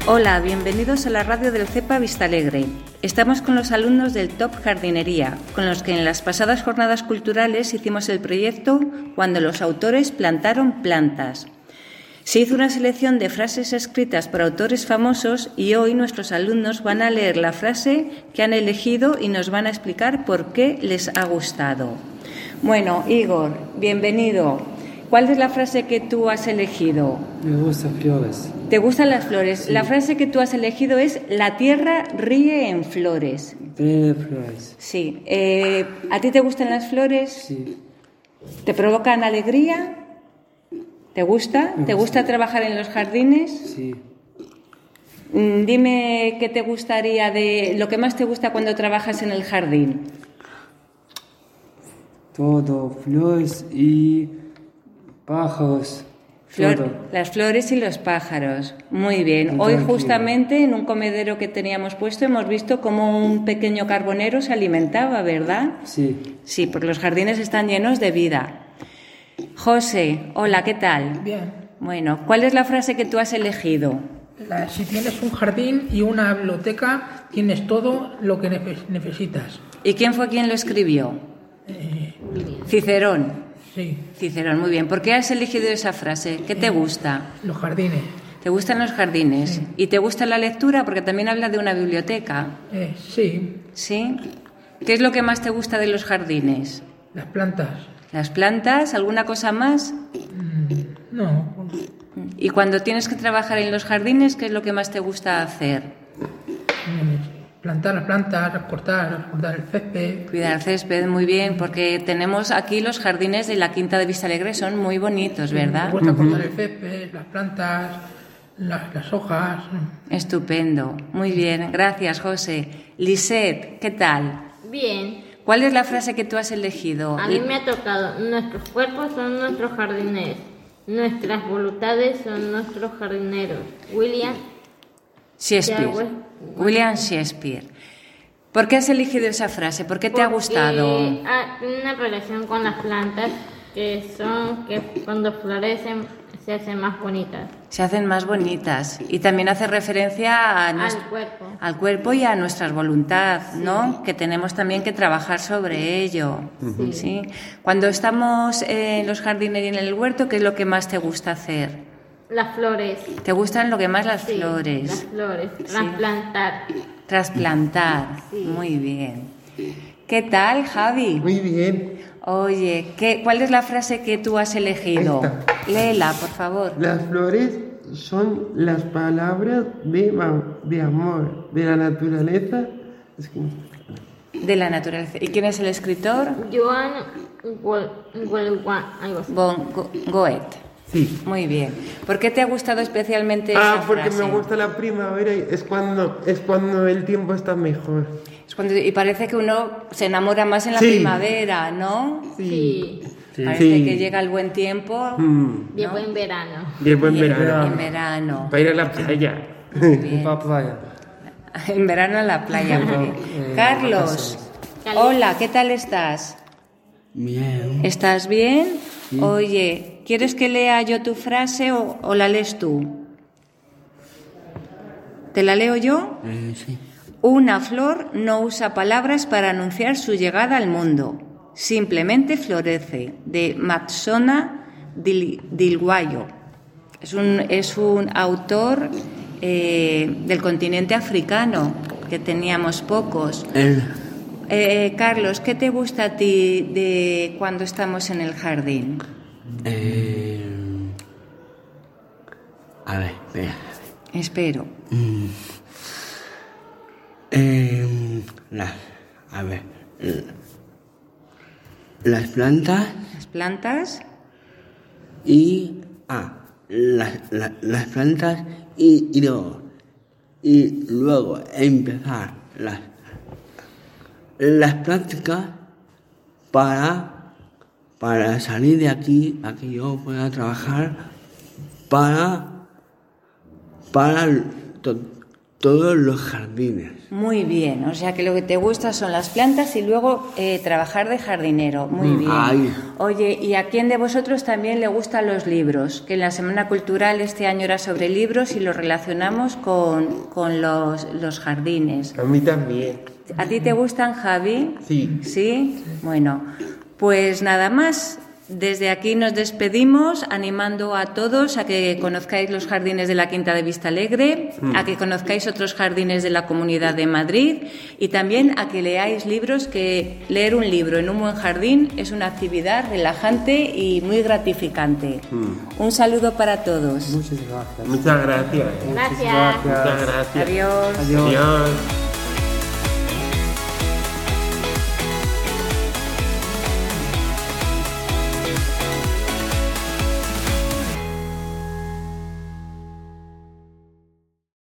Hola, bienvenidos a la radio del CEPA Vistalegre. Estamos con los alumnos del TOP Jardinería, con los que en las pasadas jornadas culturales hicimos el proyecto Cuando los autores plantaron plantas. Se hizo una selección de frases escritas por autores famosos y hoy nuestros alumnos van a leer la frase que han elegido y nos van a explicar por qué les ha gustado. Bueno, Igor, bienvenido. ¿Cuál es la frase que tú has elegido? Me gustan flores. ¿Te gustan las flores? Sí. La frase que tú has elegido es la tierra ríe en flores. Ríe en flores. Sí. ¿A ti te gustan las flores? Sí. ¿Te provocan alegría? ¿Te gusta? ¿Te gusta trabajar en los jardines? Sí. Dime qué te gustaría de lo que más te gusta cuando trabajas en el jardín. Todo, flores y pájaros. Todo. Las flores y los pájaros. Muy bien. Muy Hoy tranquilo. justamente en un comedero que teníamos puesto hemos visto cómo un pequeño carbonero se alimentaba, ¿verdad? Sí. Sí, porque los jardines están llenos de vida. José, hola, ¿qué tal? Bien. Bueno, ¿cuál es la frase que tú has elegido? Si tienes un jardín y una biblioteca, tienes todo lo que necesitas. ¿Y quién fue quien lo escribió? Cicerón. Sí, Cicerón, muy bien. ¿Por qué has elegido esa frase? ¿Qué te gusta? los jardines. ¿Te gustan los jardines? Sí. ¿Y te gusta la lectura? Porque también habla de una biblioteca. Sí, ¿Sí? ¿Qué es lo que más te gusta de los jardines? las plantas. ¿Las plantas? ¿Alguna cosa más? No, Y cuando tienes que trabajar en los jardines, ¿qué es lo que más te gusta hacer? plantar las plantas, cortar el césped. Cuidar el césped, muy bien, porque tenemos aquí los jardines de la Quinta de Vistalegre, son muy bonitos, ¿verdad? Me gusta cortar el césped, las plantas, las hojas. Estupendo, muy bien, gracias José. Lisette, ¿qué tal? Bien, ¿Cuál es la frase que tú has elegido? a mí me ha tocado, nuestros cuerpos son nuestros jardines, nuestras voluntades son nuestros jardineros. Shakespeare. William Shakespeare. ¿Por qué has elegido esa frase? ¿Por qué te ha gustado? Tiene una relación con las plantas que cuando florecen se hacen más bonitas. Se hacen más bonitas y también hace referencia al cuerpo y a nuestra voluntad, ¿no? Que tenemos también que trabajar sobre ello. ¿Sí? Cuando estamos en los jardines y en el huerto, ¿qué es lo que más te gusta hacer? Las flores. ¿Te gustan lo que más las Sí, flores? Las flores. Sí. Trasplantar. Trasplantar. Sí. Muy bien. ¿Qué tal, Javi? Muy bien. Oye, ¿cuál es la frase que tú has elegido? Esta. Léela, por favor. Las flores son las palabras de amor de la naturaleza. Es que... De la naturaleza. ¿Y quién es el escritor? Joan algo así. Goethe. Sí. Muy bien. ¿Por qué te ha gustado especialmente esa Porque frase? me gusta la primavera y es cuando el tiempo está mejor. Y parece que uno se enamora más en la Sí. primavera, ¿no? Sí. Parece Sí. que llega el buen tiempo. Llevo en verano. Llevo en Y verano. En verano. Para ir a la playa. Bien. Va a playa. En verano en la playa. Muy bien. Carlos, hola, ¿qué tal estás? Bien. ¿Estás bien? Oye, ¿quieres que lea yo tu frase o la lees tú? ¿Te la leo yo? Sí. Una flor no usa palabras para anunciar su llegada al mundo. Simplemente florece. De Matsona Dilwayo. Es un autor del continente africano, que teníamos pocos. Carlos, ¿qué te gusta a ti de cuando estamos en el jardín? A ver, espera. Espero. Las plantas Las plantas. y las plantas y luego empezar las prácticas para salir de aquí a que yo pueda trabajar para todos los jardines. Muy bien, o sea que lo que te gusta son las plantas y luego trabajar de jardinero. Muy bien. Ay. Oye, ¿y a quién de vosotros también le gustan los libros? Que en la Semana Cultural este año era sobre libros y lo relacionamos con los jardines. A mí también. ¿A ti te gustan, Javi? Sí. ¿Sí? Bueno, pues nada más. Desde aquí nos despedimos animando a todos a que conozcáis los jardines de la Quinta de Vistalegre, a que conozcáis otros jardines de la Comunidad de Madrid y también a que leáis libros, que leer un libro en un buen jardín es una actividad relajante y muy gratificante. Un saludo para todos. Muchas gracias. Muchas gracias. Gracias. Muchas gracias. Adiós. Adiós. Adiós.